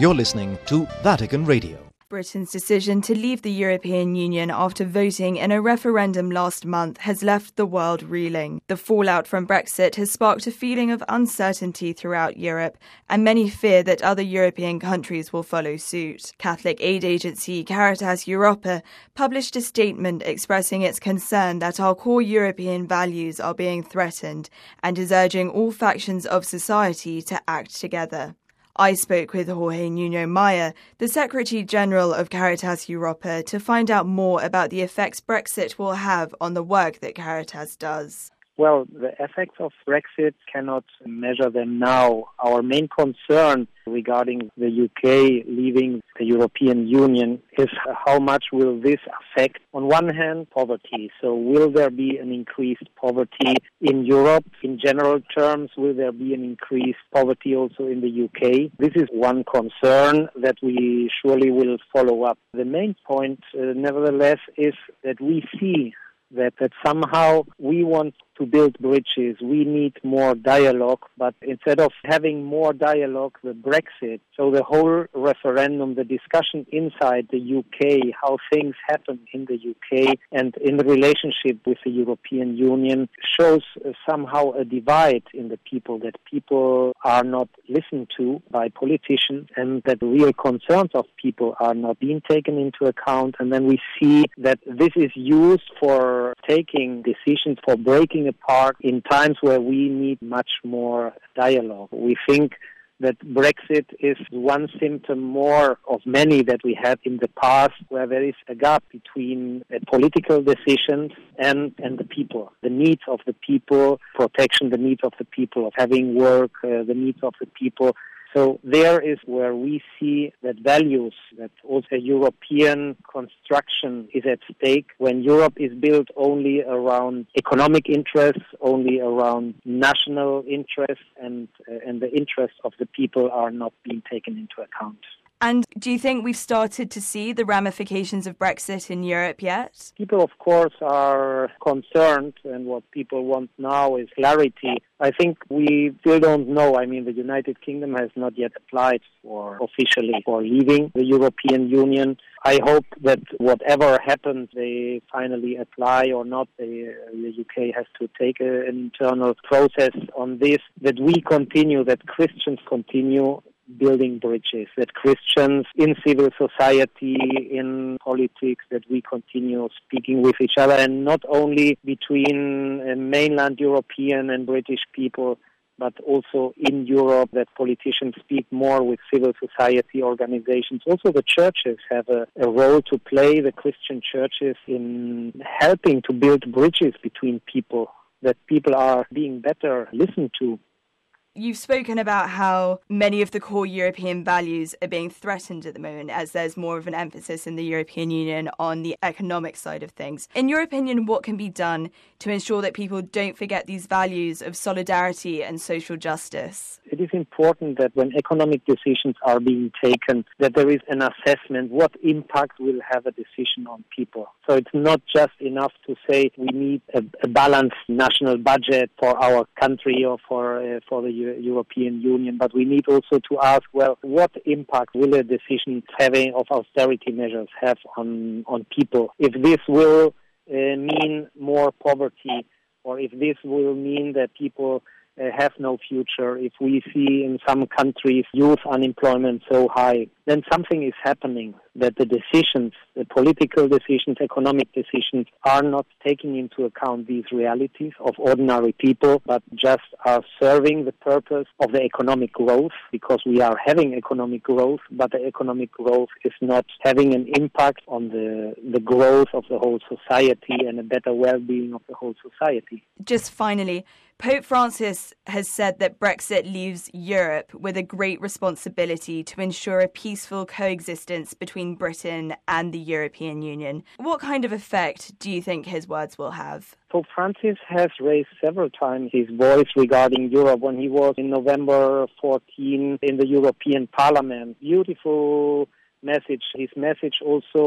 You're listening to Vatican Radio. Britain's decision to leave the European Union after voting in a referendum last month has left the world reeling. The fallout from Brexit has sparked a feeling of uncertainty throughout Europe, and many fear that other European countries will follow suit. Catholic aid agency Caritas Europa published a statement expressing its concern that our core European values are being threatened and is urging all factions of society to act together. I spoke with Jorge Nuno Maia, the Secretary-General of Caritas Europa, to find out more about the effects Brexit will have on the work that Caritas does. Well, the effects of Brexit cannot measure them now. Our main concern regarding the UK leaving the European Union is how much will this affect, on one hand, poverty. So will there be an increased poverty in Europe? In general terms, will there be an increased poverty also in the UK? This is one concern that we surely will follow up. The main point, nevertheless, is that we see that somehow we want to build bridges. We need more dialogue, but instead of having more dialogue, the Brexit, so the whole referendum, the discussion inside the UK, how things happen in the UK and in the relationship with the European Union shows somehow a divide in the people, that people are not listened to by politicians and that the real concerns of people are not being taken into account. And then we see that this is used for taking decisions, for breaking apart in times where we need much more dialogue. We think that Brexit is one symptom more of many that we had in the past, where there is a gap between political decisions and the people, the needs of the people, protection, the needs of the people, of having work, the needs of the people. So there is where we see that values, that also European construction is at stake when Europe is built only around economic interests, only around national interests, and the interests of the people are not being taken into account. And do you think we've started to see the ramifications of Brexit in Europe yet? People, of course, are concerned, and what people want now is clarity. I think we still don't know. I mean, the United Kingdom has not yet applied officially for leaving the European Union. I hope that whatever happens, they finally apply or not. The UK has to take an internal process on this, that we continue, that Christians continue building bridges, that Christians in civil society, in politics, that we continue speaking with each other, and not only between mainland European and British people, but also in Europe, that politicians speak more with civil society organizations. Also the churches have a role to play, the Christian churches, in helping to build bridges between people, that people are being better listened to. You've spoken about how many of the core European values are being threatened at the moment, as there's more of an emphasis in the European Union on the economic side of things. In your opinion, what can be done to ensure that people don't forget these values of solidarity and social justice? It is important that when economic decisions are being taken, that there is an assessment what impact will have a decision on people. So it's not just enough to say we need a balanced national budget for our country or for the European Union, but we need also to ask, well, what impact will a decision having of austerity measures have on people? If this will mean more poverty, or if this will mean that people have no future, if we see in some countries youth unemployment so high, then something is happening, that the decisions, the political decisions, economic decisions are not taking into account these realities of ordinary people, but just are serving the purpose of the economic growth, because we are having economic growth, but the economic growth is not having an impact on the growth of the whole society and a better well-being of the whole society. Just finally, Pope Francis has said that Brexit leaves Europe with a great responsibility to ensure a peaceful coexistence between Britain and the European Union. What kind of effect do you think his words will have? Pope Francis has raised several times his voice regarding Europe when he was in November 14 in the European Parliament. Beautiful message. His message also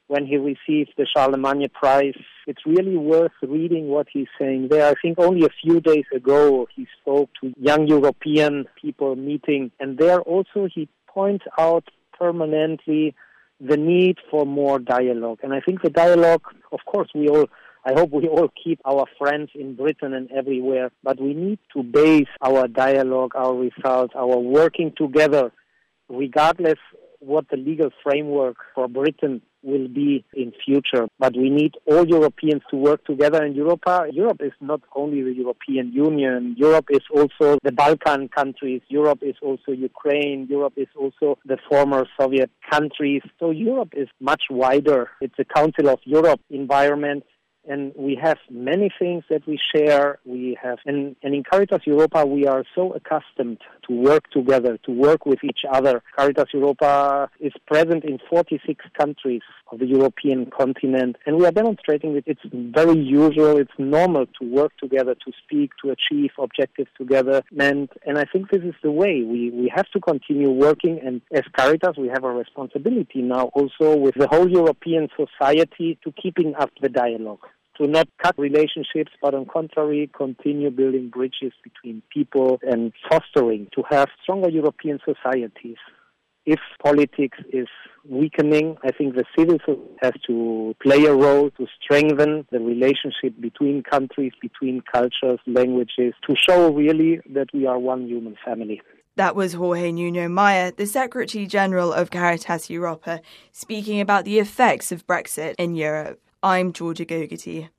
when he received the Charlemagne Prize. It's really worth reading what he's saying there. I think only a few days ago he spoke to young European people meeting, and there also he points out permanently the need for more dialogue. And I think the dialogue, of course, I hope we all keep our friends in Britain and everywhere, but we need to base our dialogue, our results, our working together, regardless what the legal framework for Britain will be in future. But we need all Europeans to work together in Europe. Europe is not only the European Union. Europe is also the Balkan countries. Europe is also Ukraine. Europe is also the former Soviet countries. So Europe is much wider. It's a Council of Europe environment. And we have many things that we share. And in Caritas Europa, we are so accustomed to work together, to work with each other. Caritas Europa is present in 46 countries of the European continent, and we are demonstrating that it's very usual, it's normal to work together, to speak, to achieve objectives together. And I think this is the way. We have to continue working, and as Caritas, we have a responsibility now also with the whole European society to keeping up the dialogue, to not cut relationships, but on contrary, continue building bridges between people and fostering to have stronger European societies. If politics is weakening, I think the civil society has to play a role to strengthen the relationship between countries, between cultures, languages, to show really that we are one human family. That was Jorge Nuno Maia, the Secretary General of Caritas Europa, speaking about the effects of Brexit in Europe. I'm Georgia Gogarty.